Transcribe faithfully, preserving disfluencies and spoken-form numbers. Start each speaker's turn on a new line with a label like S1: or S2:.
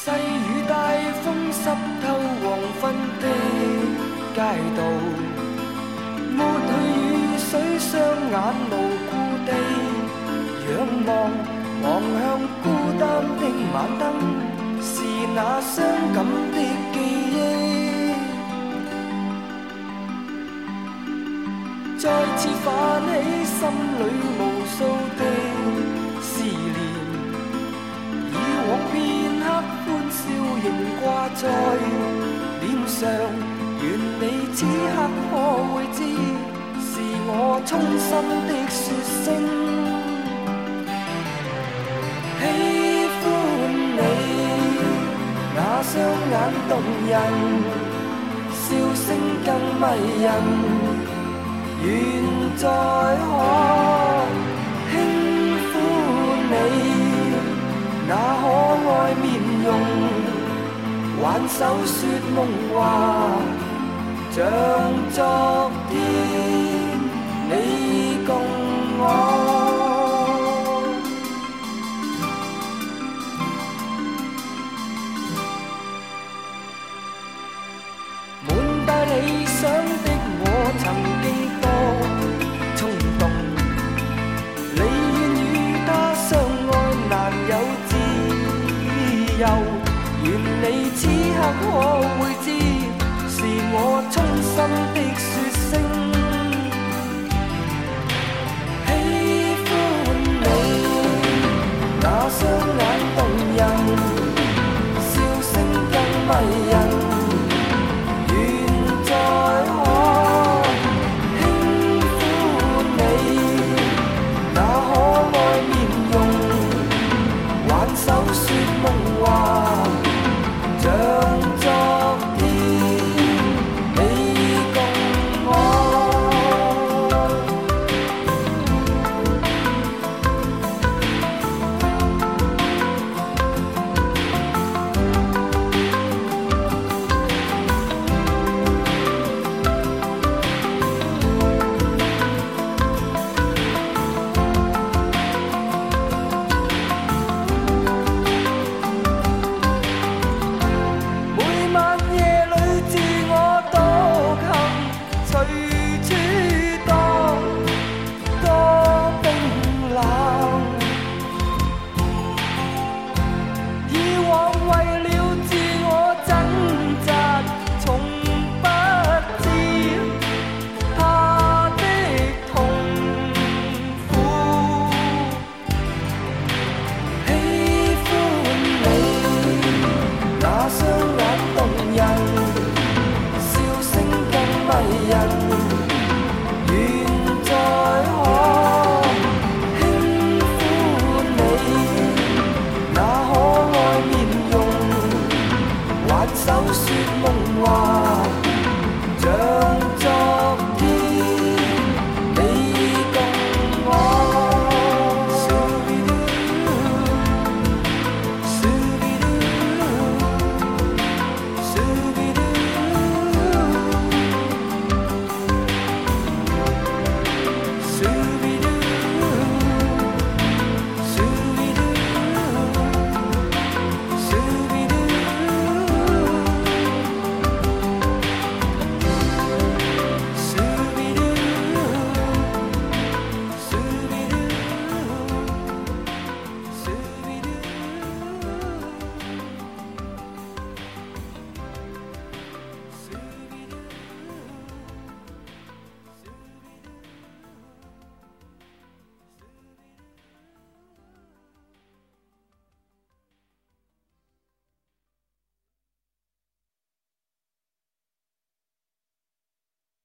S1: 细雨大风湿透黄昏的街道，抹去雨水，双眼无故地仰望，望向孤单的晚灯，是那伤感的记忆，再次泛起心里无数的思念。以往片刻歡笑仍掛在臉上，願你此刻可會知，是我衷心的說聲喜歡你。那雙眼動人，笑聲更迷人，願再可輕撫你。那可愛面容，挽手說夢話，像昨天你共我。滿帶理想的我曾幾多衝動，你願與他相愛難有願你此刻可會知，是我衷心的說聲喜歡你。那雙眼動人，笑聲更迷人，願再可輕撫你。那可愛面容，挽手說夢話，像昨天你共我。手說夢話。